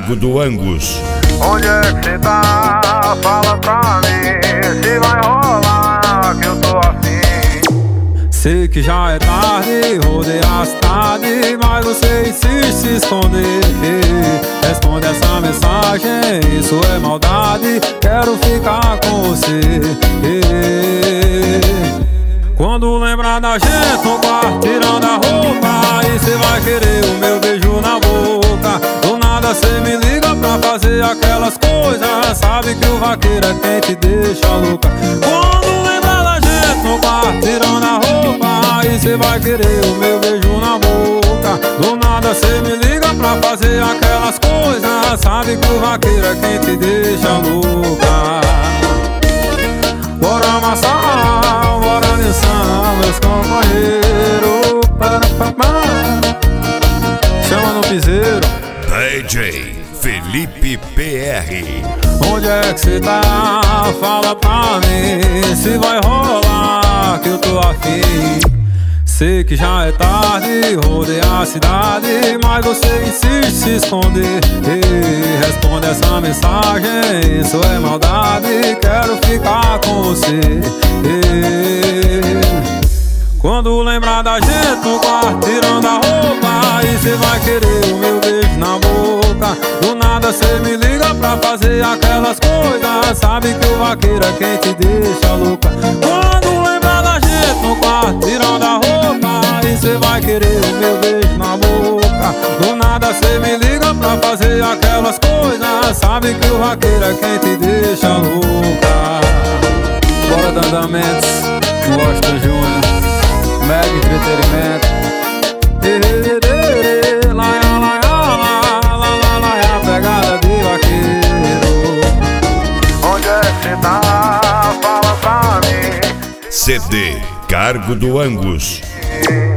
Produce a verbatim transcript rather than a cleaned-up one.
Cargo do Angus. Onde é que cê tá? Fala pra mim se vai rolar que eu tô afim. Sei que já é tarde, rodei a cidade, mas você insiste em se esconder. Responde essa mensagem, isso é maldade, quero ficar com você. Quando lembrar da gente no quarto tirando a roupa, aí cê vai querer o meu beijo na boca. Do nada cê me liga pra fazer aquelas coisas, sabe que o vaqueiro é quem te deixa louca. Quando lembrar da gente no quarto tirando a roupa, aí cê vai querer o meu beijo na boca. Do nada cê me liga pra fazer aquelas coisas, sabe que o vaqueiro é quem te deixa louca. Bora amassar, bora dançar, meus companheiros. Chama no piseiro. D J Felipe P R. Onde é que cê tá? Fala pra mim se vai rolar que eu tô afim. Sei que já é tarde, rodei a cidade, mas você insiste em se esconder. Ei, responde essa mensagem, isso é maldade, quero ficar com você. Ei, quando lembrar da gente no quarto tirando a roupa, aí cê vai querer o meu beijo na boca. Do nada cê me liga pra fazer aquelas coisas, sabe que o vaqueiro é quem te deixa louca. Quando lembrar da gente no quarto tirando a roupa, aí cê vai querer o meu beijo na boca. Do nada cê me liga pra fazer aquelas coisas, sabe que o vaqueiro é quem te deixa louca. Bora Dandamentos, Washington Júnior, Mega Entretenimento. Laia, laia, laia, laia, laia, pegada de vaqueiro. Onde é que cê tá? Fala pra mim. C D Cargo do Angus.